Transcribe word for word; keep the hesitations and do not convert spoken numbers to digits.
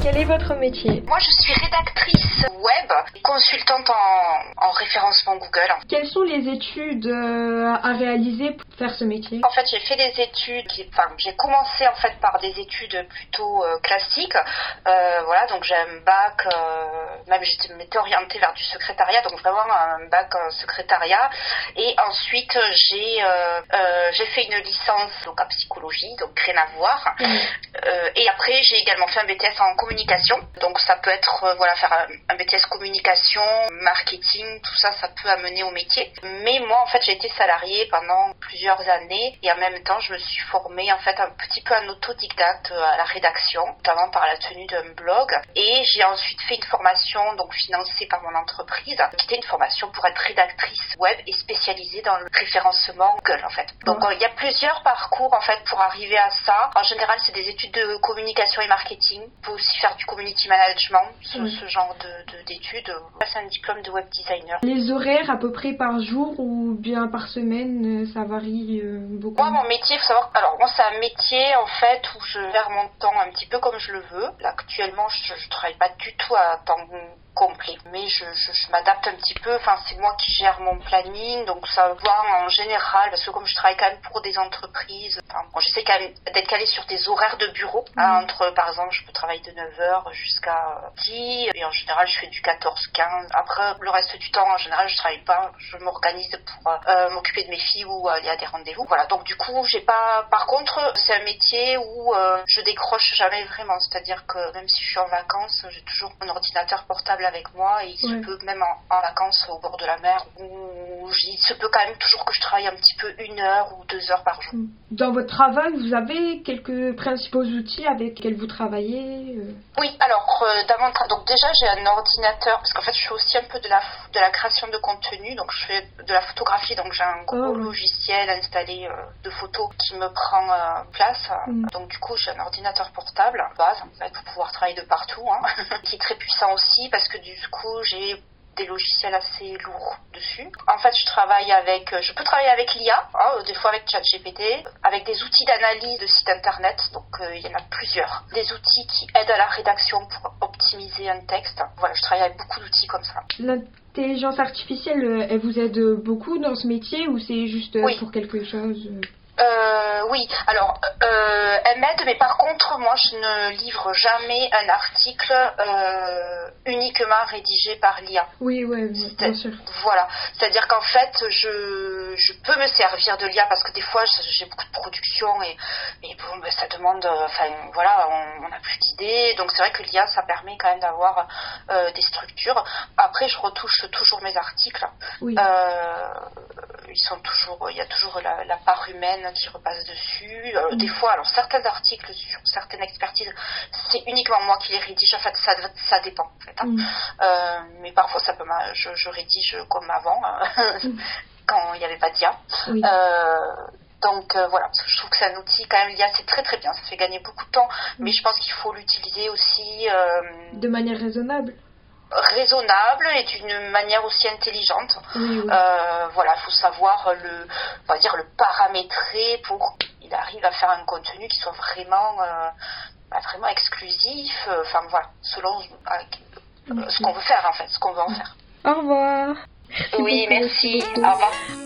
Quel est votre métier? Moi, je suis rédactrice web, consultante en, en référencement Google. Quelles sont les études euh, à réaliser pour faire ce métier? En fait, j'ai fait des études, qui, enfin, j'ai commencé en fait par des études plutôt euh, classiques. Euh, voilà, donc j'ai un bac, euh, même j'étais m'étais orientée vers du secrétariat, donc vraiment un bac en secrétariat. Et ensuite, j'ai euh, euh, j'ai fait une licence donc en psychologie, donc rien à voir. Mmh. Euh, et après, j'ai également fait un B T S en communication. Donc ça peut être euh, voilà faire un, un B T S communication, marketing, tout ça, ça peut amener au métier. Mais moi, en fait, j'ai été salariée pendant plusieurs années et en même temps, je me suis formée en fait un petit peu en autodidacte à la rédaction, notamment par la tenue d'un blog. Et j'ai ensuite fait une formation donc financée par mon entreprise, qui était une formation pour être rédactrice web et spécialisée dans le référencement Google en fait. Donc il y a plusieurs parcours en fait pour arriver à ça. En général, c'est des études de communication et marketing. On peut aussi faire du community management, ce, oui. ce genre de, de, d'études. C'est un diplôme de web designer. Les horaires à peu près par jour ou bien par semaine, ça varie beaucoup? Moi, mon métier, il faut savoir, alors moi c'est un métier en fait où je gère mon temps un petit peu comme je le veux. Là, actuellement, je ne travaille pas du tout à temps complet, mais je, je, je m'adapte un petit peu, enfin c'est moi qui gère mon planning, donc ça va en général, parce que comme je travaille quand même pour des entreprises, enfin, bon, j'essaie quand même d'être calée sur des horaires de bureau, mmh. hein, entre par exemple je peux travailler de neuf heures jusqu'à dix, et en général je fais du quatorze quinze, après le reste du temps en général je travaille pas, je m'organise pour euh, m'occuper de mes filles ou aller à des rendez-vous, voilà, donc du coup j'ai pas, par contre c'est un métier où euh, je décroche jamais vraiment, c'est-à-dire que même si je suis en vacances, j'ai toujours mon ordinateur portable avec moi et il ouais. se peut même en, en vacances au bord de la mer où il se peut quand même toujours que je travaille un petit peu une heure ou deux heures par jour. Dans votre travail, vous avez quelques principaux outils avec lesquels vous travaillez? Oui, alors euh, dans mon tra- donc déjà j'ai un ordinateur parce qu'en fait je fais aussi un peu de la de la création de contenu, donc je fais de la photographie, donc j'ai un gros oh. logiciel installé euh, de photos qui me prend euh, place. Mm. Donc du coup j'ai un ordinateur portable base en fait pour pouvoir travailler de partout, hein, qui est très puissant aussi parce que du coup j'ai des logiciels assez lourds dessus. En fait, je travaille avec, je peux travailler avec l'I A, hein, des fois avec ChatGPT, avec des outils d'analyse de sites internet, donc euh, il y en a plusieurs. Des outils qui aident à la rédaction pour optimiser un texte. Voilà, je travaille avec beaucoup d'outils comme ça. L'intelligence artificielle, elle vous aide beaucoup dans ce métier ou c'est juste oui. pour quelque chose? Euh, oui, alors euh, elle m'aide, mais par contre, moi je ne livre jamais un article euh, uniquement rédigé par l'I A. Oui, oui, bien sûr. Voilà, c'est-à-dire qu'en fait, je, je peux me servir de l'I A parce que des fois j'ai beaucoup de production et, et bon, ben, ça demande, enfin voilà, on n'a plus d'idées, donc c'est vrai que l'I A ça permet quand même d'avoir euh, des structures. Après, je retouche toujours mes articles. Oui. Euh, ils sont toujours, il y a toujours la, la part humaine qui repasse dessus. Euh, mmh. Des fois, alors certains articles sur certaines expertises, c'est uniquement moi qui les rédige. En fait, ça, ça dépend. En fait, hein. mmh. euh, mais parfois, ça peut, je, je rédige comme avant, hein, mmh. quand il n'y avait pas d'I A. Oui. Euh, donc euh, voilà, parce que je trouve que c'est un outil quand même, l'I A, c'est très très bien. Ça fait gagner beaucoup de temps, mmh. mais je pense qu'il faut l'utiliser aussi euh, de manière raisonnable. raisonnable et d'une manière aussi intelligente. Oui, oui. Euh, voilà, il faut savoir le, on va dire le paramétrer pour qu'il arrive à faire un contenu qui soit vraiment, euh, bah, vraiment exclusif. Enfin euh, voilà, selon euh, ce qu'on veut faire en fait, ce qu'on veut en faire. Au revoir. Oui, merci. Au revoir.